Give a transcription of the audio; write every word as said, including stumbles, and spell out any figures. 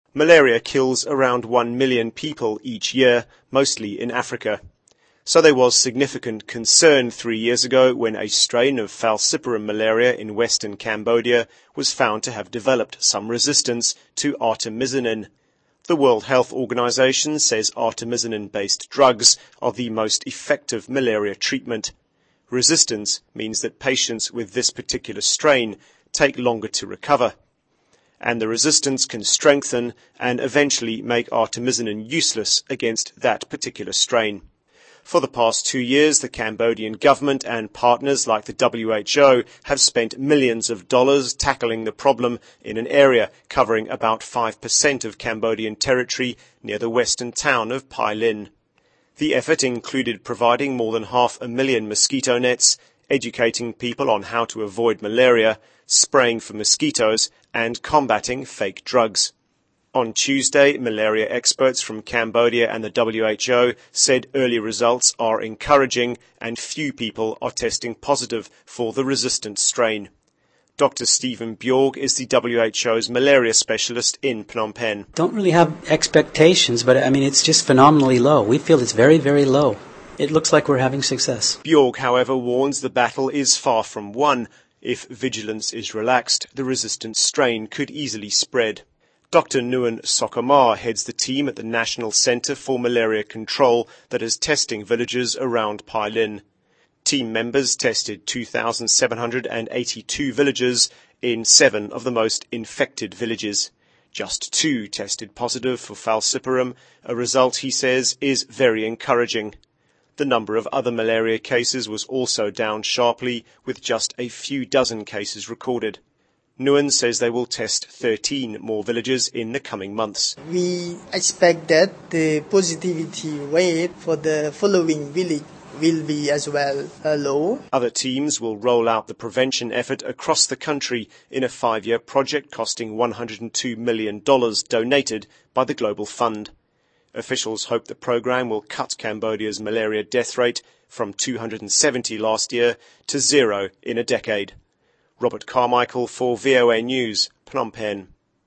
Malaria kills around one million people each year, mostly in Africa. So there was significant concern three years ago when a strain of falciparum malaria in western Cambodia was found to have developed some resistance to artemisinin. The World Health Organization says artemisinin-based drugs are the most effective malaria treatment. Resistance means that patients with this particular strain take longer to recover, and the resistance can strengthen and eventually make artemisinin useless against that particular strain. For the past two years, the Cambodian government and partners like the W H O have spent millions of dollars tackling the problem in an area covering about five percent of Cambodian territory near the western town of Pai Lin. The effort included providing more than half a million mosquito nets, educating people on how to avoid malaria, spraying for mosquitoes, and combating fake drugs. On Tuesday, malaria experts from Cambodia and the W H O said early results are encouraging and few people are testing positive for the resistant strain. Doctor Stephen Bjorg is the W H O's malaria specialist in Phnom Penh. Don't really have expectations, but I mean, it's just phenomenally low. We feel it's very, very low. It looks like we're having success. Bjorg, however, warns the battle is far from won. If vigilance is relaxed, the resistant strain could easily spread. Doctor Nguyen Sokomar heads the team at the National Centre for Malaria Control that is testing villages around Pai Lin. Team members tested two thousand seven hundred eighty-two villages in seven of the most infected villages. Just two tested positive for falciparum, a result, he says, is very encouraging. The number of other malaria cases was also down sharply, with just a few dozen cases recorded. Nguyen says they will test thirteen more villages in the coming months. We expect that the positivity rate for the following village will be as well uh, low. Other teams will roll out the prevention effort across the country in a five-year project costing one hundred two million dollars donated by the Global Fund. Officials hope the program will cut Cambodia's malaria death rate from two hundred seventy last year to zero in a decade. Robert Carmichael for V O A News, Phnom Penh.